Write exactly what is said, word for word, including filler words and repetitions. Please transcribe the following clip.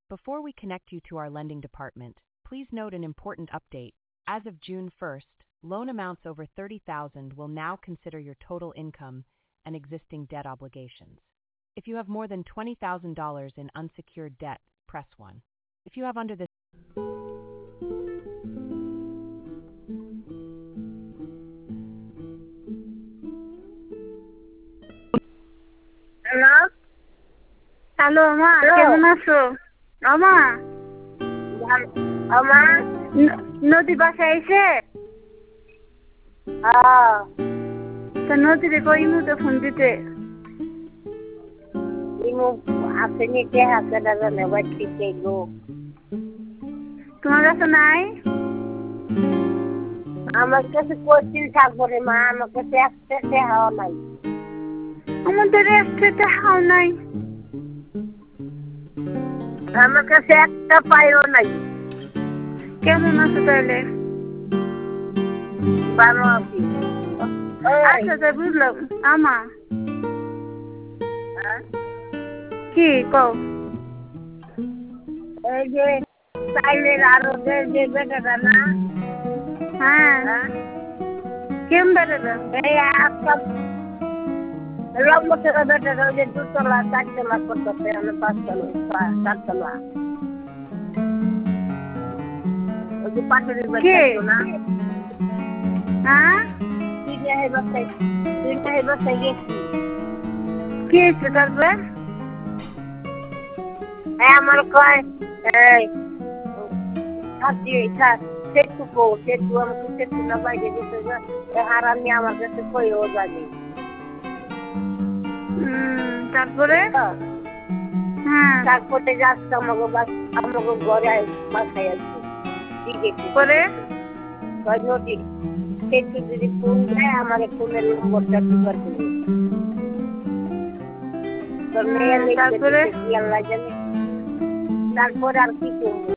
Before we connect you to our lending department, please note an important update. As of June first, loan amounts over thirty thousand dollars will now consider your total income and existing debt obligations. If you have more than twenty thousand dollars in unsecured debt, press one. If you have under this hello hello মা, hello. কেমন আছো? আমা আমার ন- নদী বাসায় এসে তা নদীরে কই মুতে ফোন দিতে ইমু আসেনি কে হাতে দাদা নেবার ঠিক গো তোমার কাছে নাই? আমার কাছে কোচিং থাকবো রে মা, আমার কাছে একটা হাওয়া নাই। আমাদের একসাথে হাও নাই। আমার কাছে একটা পাইও নাই। কেমন আছো তাহলে? ভালো আছি। আচ্ছা তাই বুঝলাম। আমা হ্যাঁ? কি কও? এই যে সাইলের আরো যে যে বেটাটা না, হ্যাঁ হ্যাঁ? কেমন বেড়াবে? এই একটা লম্বা থেকে বেটাটা ওই যে দুতলা চারতলা করতেছে, আমি পাঁচতলা পা- চারতলা। ওই যে পাশের বেটাটা না, হ্যাঁ তুই না এই বাসায় তুই না এই বাসায় গেছি। কি হয়েছে তারপরে? এই আমার কয় এই থাকি থাক সেটুকু সেটু আমাকে সেটু না বাইরে যেতে আর আমি আমার কাছে কইও জানি। হুম, তারপরে হ্যাঁ তারপরে যাচ্ছে আমাকে বাস আমাকে ঘরে বাসায় আসছে দিকে পরে কয় নদী সেটু যদি ফোন দেয় আমার ফোনের নম্বরটা দিবার দিবি। তোর মেয়ে তারপরে? তারপরে আর কি করবো?